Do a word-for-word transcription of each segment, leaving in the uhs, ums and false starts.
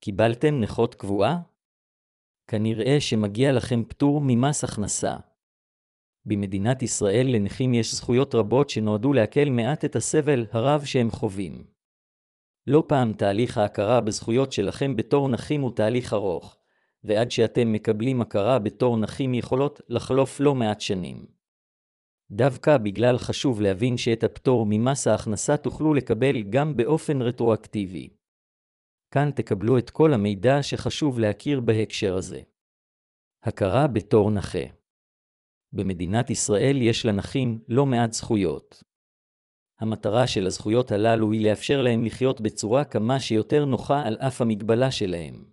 קיבלתם נכות קבועה? כנראה שמגיע לכם פטור ממס הכנסה. במדינת ישראל לנכים יש זכויות רבות שנועדו להקל מעט את הסבל הרב שהם חווים. לא פעם תהליך ההכרה בזכויות שלכם בתור נכים הוא תהליך ארוך, ועד שאתם מקבלים הכרה בתור נכים יכולות לחלוף לא מעט שנים. דווקא בגלל חשוב להבין שאת הפטור ממס ההכנסה תוכלו לקבל גם באופן רטרואקטיבי. כאן תקבלו את כל המידע שחשוב להכיר בהקשר הזה. הכרה בתור נכה. במדינת ישראל יש לנכים לא מעט זכויות. המטרה של הזכויות הללו היא לאפשר להם לחיות בצורה כמה שיותר נוחה על אף המגבלה שלהם.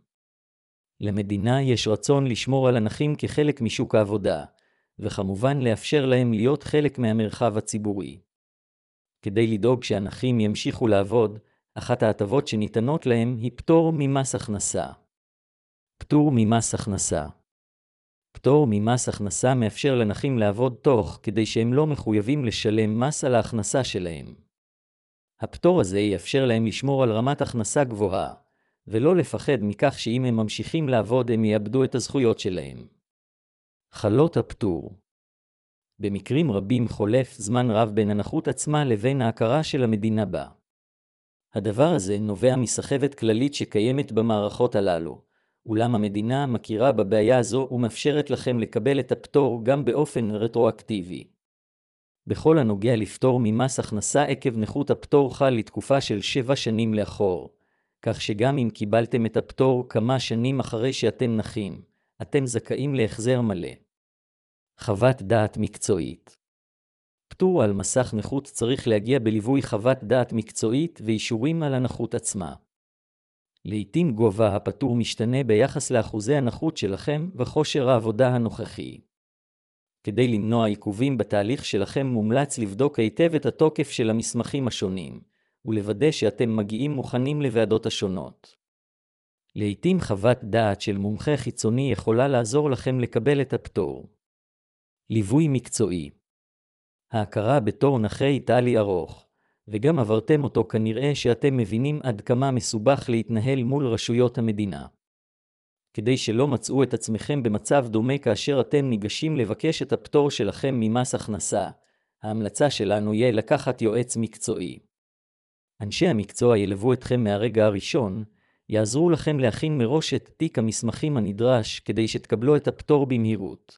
למדינה יש רצון לשמור על הנכים כחלק משוק העבודה, וכמובן לאפשר להם להיות חלק מהמרחב הציבורי. כדי לדאוג שהנכים ימשיכו לעבוד, אחת ההטבות שניתנות להם היא פטור ממס הכנסה. פטור ממס הכנסה. פטור ממס הכנסה מאפשר לנכים לעבוד תוך כדי שהם לא מחויבים לשלם מס על ההכנסה שלהם. הפטור הזה יאפשר להם לשמור על רמת הכנסה גבוהה, ולא לפחד מכך שאם הם ממשיכים לעבוד הם יאבדו את הזכויות שלהם. חלות הפטור. במקרים רבים חולף זמן רב בין הנכות עצמה לבין ההכרה של המדינה בה. הדבר הזה נובע מסחבת כללית שקיימת במערכות הללו, אולם המדינה מכירה בבעיה הזו ומאפשרת לכם לקבל את הפטור גם באופן רטרואקטיבי. בכל הנוגע לפטור ממס הכנסה עקב נכות הפטור חל לתקופה של שבע שנים לאחור, כך שגם אם קיבלתם את הפטור כמה שנים אחרי שאתם נכים, אתם זכאים להחזר מלא. חוות דעת מקצועית. פטור על מסך נכות צריך להגיע בליווי חוות דעת מקצועית ואישורים על הנכות עצמה. לעתים גובה הפטור משתנה ביחס לאחוזי הנכות שלכם וכושר העבודה הנוכחי. כדי למנוע עיכובים בתהליך שלכם מומלץ לבדוק היטב את התוקף של המסמכים השונים, ולוודא שאתם מגיעים מוכנים לוועדות השונות. לעתים חוות דעת של מומחה חיצוני יכולה לעזור לכם לקבל את הפטור. ליווי מקצועי. ההכרה בתור נכה היא תהליך ארוך, וגם עברתם אותו כנראה שאתם מבינים עד כמה מסובך להתנהל מול רשויות המדינה. כדי שלא מצאו את עצמכם במצב דומה כאשר אתם ניגשים לבקש את הפטור שלכם ממס הכנסה, ההמלצה שלנו יהיה לקחת יועץ מקצועי. אנשי המקצוע ילוו אתכם מהרגע הראשון, יעזרו לכם להכין מראש את תיק המסמכים הנדרש כדי שתקבלו את הפטור במהירות.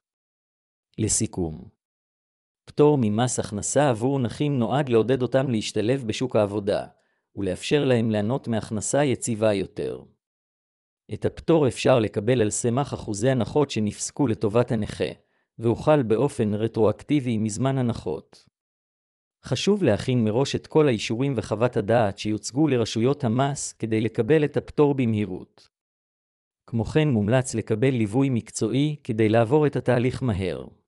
לסיכום, פטור ממס הכנסה עבור נכים נועד לעודד אותם להשתלב בשוק העבודה, ולאפשר להם ליהנות מהכנסה יציבה יותר. את הפטור אפשר לקבל על סמך אחוזי הנחות שנפסקו לטובת הנכה, והוחל באופן רטרואקטיבי מזמן הנחות. חשוב להכין מראש את כל האישורים וחוות הדעת שיוצגו לרשויות המס כדי לקבל את הפטור במהירות. כמו כן מומלץ לקבל ליווי מקצועי כדי לעבור את התהליך מהר.